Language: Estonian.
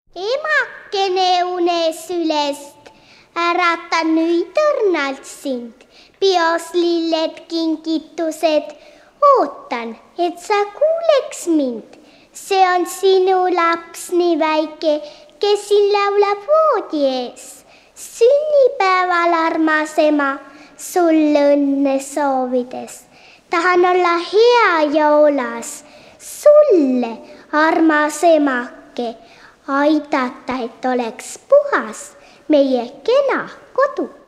Emakene unes ülest, ärata nüüd õrnalt sind. Pios lilled, kingitused, ootan, et sa kuuleks mind. See on sinu laps nii väike, kes siin laulab voodi ees. Sünnipäeval, armas ema, sulle õnne soovides. Tahan olla hea ja olas, sulle, armas emake, aidata, et oleks puhas meie kena kodu.